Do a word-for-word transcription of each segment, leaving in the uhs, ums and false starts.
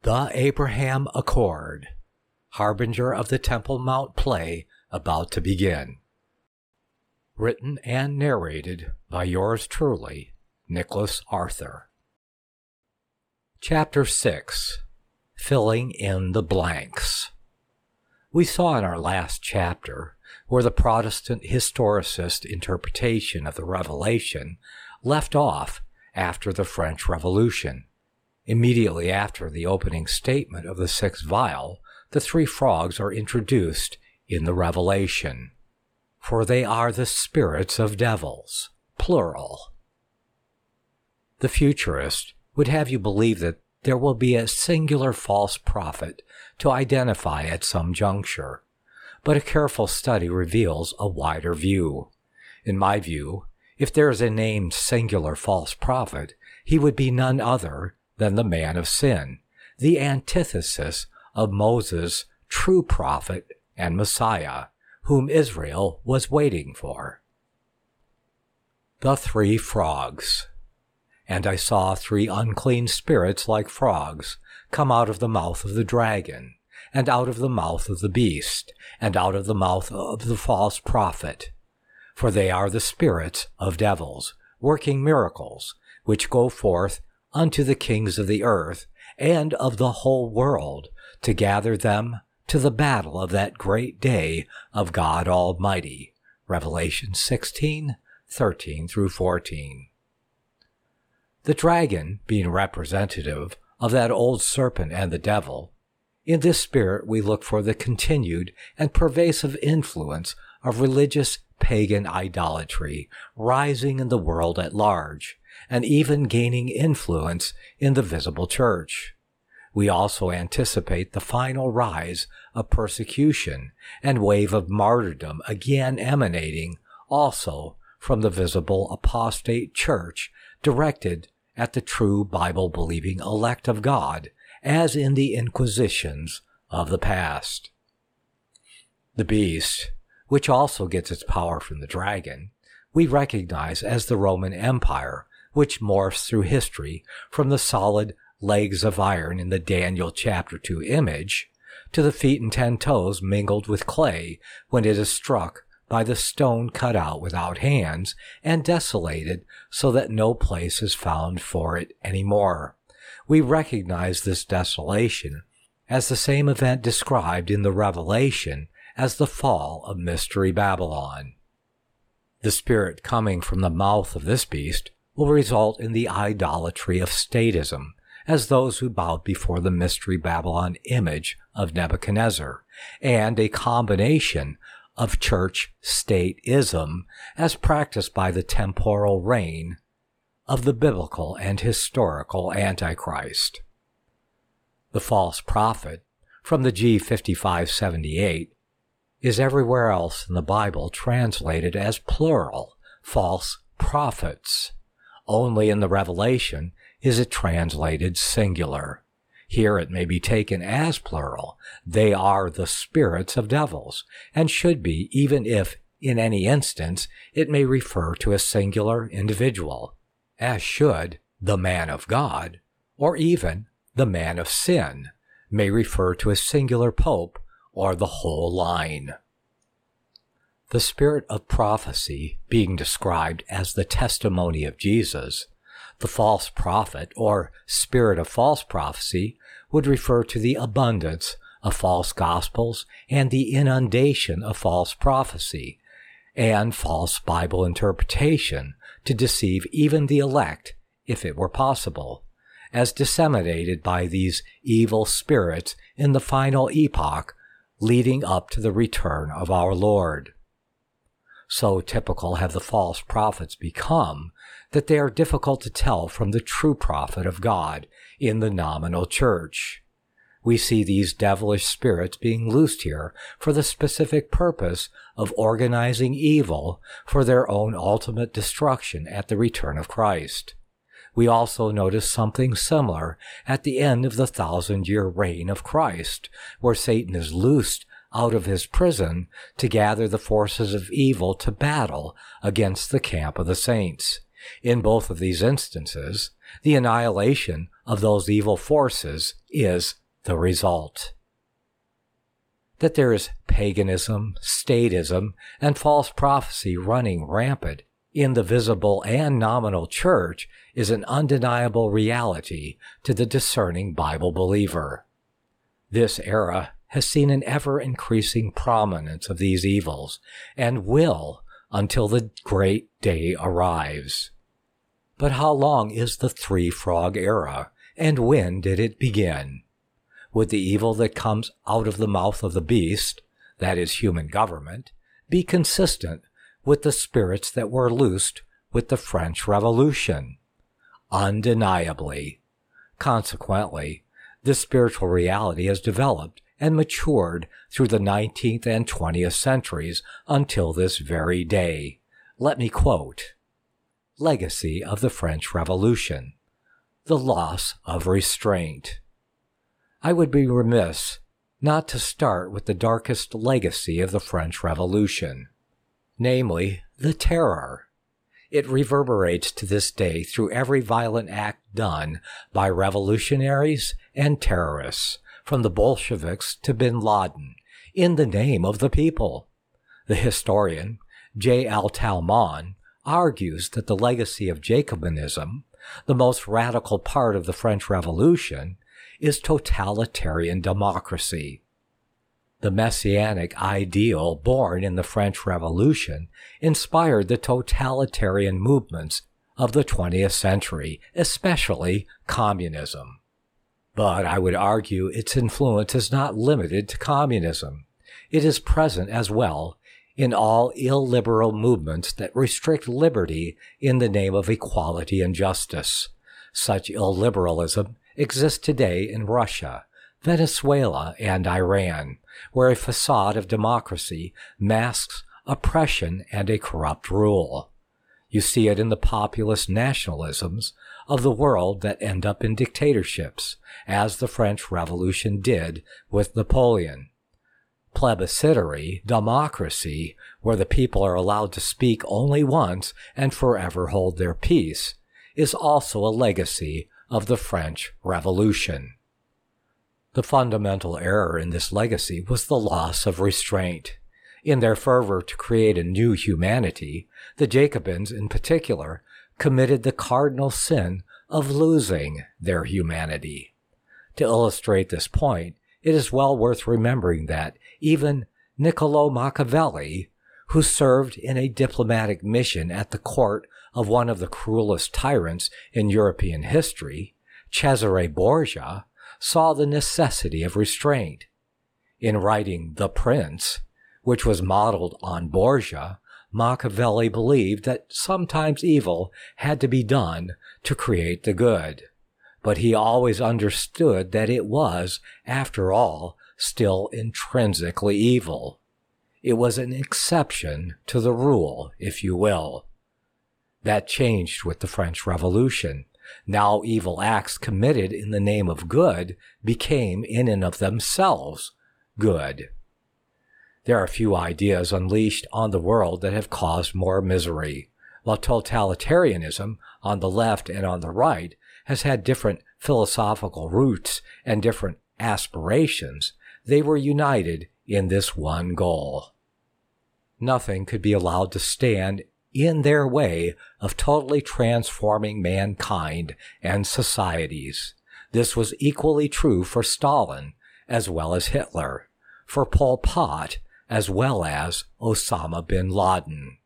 The Abraham Accord, harbinger of the Temple Mount play about to begin. Written and narrated by yours truly, Nicholas Arthur. Chapter six. Filling in the Blanks. We saw in our last chapter where the Protestant historicist interpretation of the Revelation left off after the French Revolution. Immediately after the opening statement of the sixth vial, the three frogs are introduced in the Revelation. For they are the spirits of devils, plural. The futurist would have you believe that there will be a singular false prophet to identify at some juncture, but a careful study reveals a wider view. In my view, if there is a named singular false prophet, he would be none other than the man of sin, the antithesis of Moses' true prophet and Messiah, whom Israel was waiting for. The Three Frogs. And I saw three unclean spirits like frogs come out of the mouth of the dragon, and out of the mouth of the beast, and out of the mouth of the false prophet. For they are the spirits of devils, working miracles, which go forth unto the kings of the earth and of the whole world, to gather them to the battle of that great day of God Almighty. Revelation sixteen, thirteen through fourteen. The dragon being representative of that old serpent and the devil, in this spirit we look for the continued and pervasive influence of religious pagan idolatry rising in the world at large, and even gaining influence in the visible church. We also anticipate the final rise of persecution and wave of martyrdom again emanating also from the visible apostate church directed at the true Bible-believing elect of God, as in the Inquisitions of the past. The beast, which also gets its power from the dragon, we recognize as the Roman Empire, which morphs through history from the solid legs of iron in the Daniel chapter two image to the feet and ten toes mingled with clay when it is struck by the stone cut out without hands and desolated so that no place is found for it any more. We recognize this desolation as the same event described in the Revelation as the fall of Mystery Babylon. The spirit coming from the mouth of this beast will result in the idolatry of statism, as those who bowed before the Mystery Babylon image of Nebuchadnezzar, and a combination of church-state-ism as practiced by the temporal reign of the biblical and historical Antichrist. The false prophet, from the G fifty-five seventy-eight, is everywhere else in the Bible translated as plural, false prophets. Only in the Revelation is it translated singular. Here it may be taken as plural. They are the spirits of devils, and should be, even if, in any instance, it may refer to a singular individual, as should the man of God, or even the man of sin, may refer to a singular pope or the whole line. The spirit of prophecy being described as the testimony of Jesus, the false prophet, or spirit of false prophecy, would refer to the abundance of false gospels and the inundation of false prophecy, and false Bible interpretation to deceive even the elect, if it were possible, as disseminated by these evil spirits in the final epoch leading up to the return of our Lord. So typical have the false prophets become that they are difficult to tell from the true prophet of God in the nominal church. We see these devilish spirits being loosed here for the specific purpose of organizing evil for their own ultimate destruction at the return of Christ. We also notice something similar at the end of the thousand-year reign of Christ, where Satan is loosed out of his prison to gather the forces of evil to battle against the camp of the saints. In both of these instances, the annihilation of those evil forces is the result. That there is paganism, statism, and false prophecy running rampant in the visible and nominal church is an undeniable reality to the discerning Bible believer. This era has seen an ever-increasing prominence of these evils, and will until the great day arrives. But how long is the three-frog era, and when did it begin? Would the evil that comes out of the mouth of the beast, that is human government, be consistent with the spirits that were loosed with the French Revolution? Undeniably. Consequently, this spiritual reality has developed and matured through the nineteenth and twentieth centuries until this very day. Let me quote, "Legacy of the French Revolution. The loss of restraint." I would be remiss not to start with the darkest legacy of the French Revolution, namely the terror. It reverberates to this day through every violent act done by revolutionaries and terrorists, from the Bolsheviks to bin Laden, in the name of the people. The historian J. L. Talmon argues that the legacy of Jacobinism, the most radical part of the French Revolution, is totalitarian democracy. The messianic ideal born in the French Revolution inspired the totalitarian movements of the twentieth century, especially communism. But I would argue its influence is not limited to communism. It is present as well in all illiberal movements that restrict liberty in the name of equality and justice. Such illiberalism exists today in Russia, Venezuela, and Iran, where a facade of democracy masks oppression and a corrupt rule. You see it in the populist nationalisms of the world that end up in dictatorships, as the French Revolution did with Napoleon. Plebiscitary democracy, where the people are allowed to speak only once and forever hold their peace, is also a legacy of the French Revolution. The fundamental error in this legacy was the loss of restraint. In their fervor to create a new humanity, the Jacobins in particular committed the cardinal sin of losing their humanity. To illustrate this point, it is well worth remembering that even Niccolò Machiavelli, who served in a diplomatic mission at the court of one of the cruelest tyrants in European history, Cesare Borgia, saw the necessity of restraint. In writing The Prince, which was modeled on Borgia, Machiavelli believed that sometimes evil had to be done to create the good, but he always understood that it was, after all, still intrinsically evil. It was an exception to the rule, if you will. That changed with the French Revolution. Now evil acts committed in the name of good became in and of themselves good. There are few ideas unleashed on the world that have caused more misery. While totalitarianism on the left and on the right has had different philosophical roots and different aspirations, they were united in this one goal. Nothing could be allowed to stand in their way of totally transforming mankind and societies. This was equally true for Stalin as well as Hitler, for Pol Pot as well as Osama bin Laden.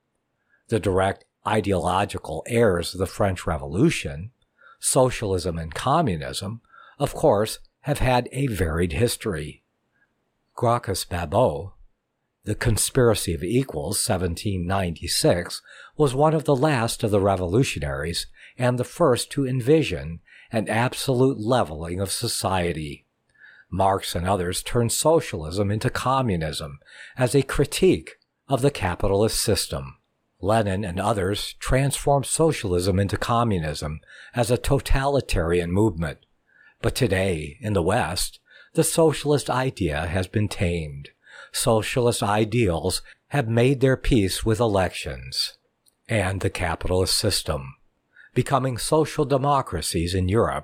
The direct ideological heirs of the French Revolution, socialism and communism, of course, have had a varied history. Gracchus Babot, The Conspiracy of Equals, seventeen ninety-six, was one of the last of the revolutionaries and the first to envision an absolute leveling of society. Marx and others turned socialism into communism as a critique of the capitalist system. Lenin and others transformed socialism into communism as a totalitarian movement. But today, in the West, the socialist idea has been tamed. Socialist ideals have made their peace with elections and the capitalist system. Becoming social democracies in Europe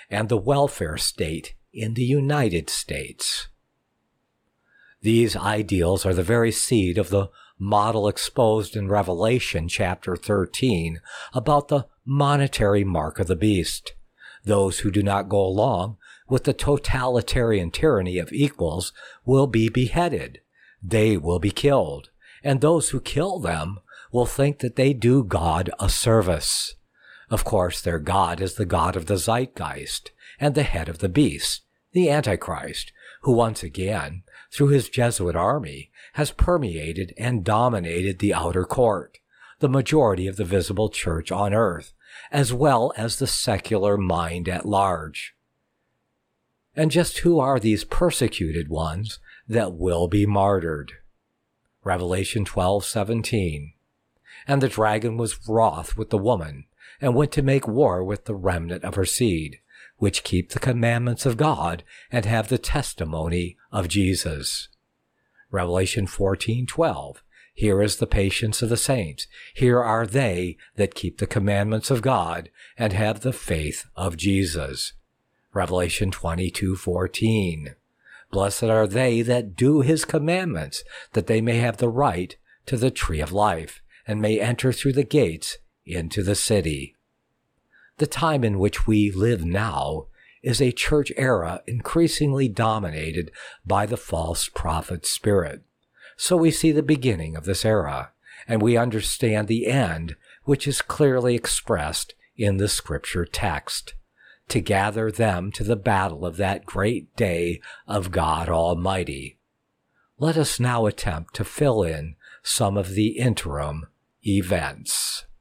and the welfare state in the United States. These ideals are the very seed of the model exposed in Revelation chapter thirteen about the monetary mark of the beast. Those who do not go along with the totalitarian tyranny of equals will be beheaded. They will be killed, and those who kill them will think that they do God a service. Of course, their God is the God of the zeitgeist and the head of the beast, the Antichrist, who once again, through his Jesuit army, has permeated and dominated the outer court, the majority of the visible church on earth, as well as the secular mind at large. And just who are these persecuted ones that will be martyred? Revelation twelve seventeen. And the dragon was wroth with the woman, and went to make war with the remnant of her seed, which keep the commandments of God and have the testimony of Jesus. Revelation fourteen twelve. Here is the patience of the saints. Here are they that keep the commandments of God and have the faith of Jesus. Revelation twenty-two fourteen. Blessed are they that do his commandments, that they may have the right to the tree of life, and may enter through the gates into the city. The time in which we live now is a church era increasingly dominated by the false prophet spirit. So we see the beginning of this era, and we understand the end, which is clearly expressed in the scripture text, to gather them to the battle of that great day of God Almighty. Let us now attempt to fill in some of the interim events.